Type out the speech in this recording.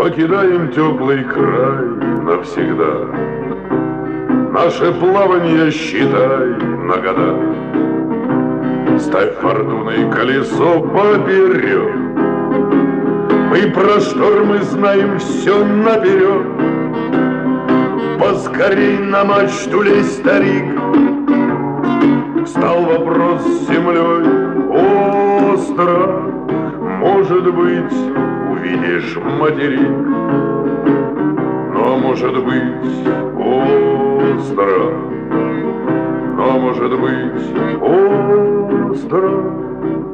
покидаем теплый край навсегда. Наше плавание считай на года. Ставь фортуной колесо поперек. Мы про штормы знаем все наперед. Поскорей на мачту лезь, старик. Встал вопрос с землей остро. Может быть, увидишь материк, но может быть остро, но может быть остро.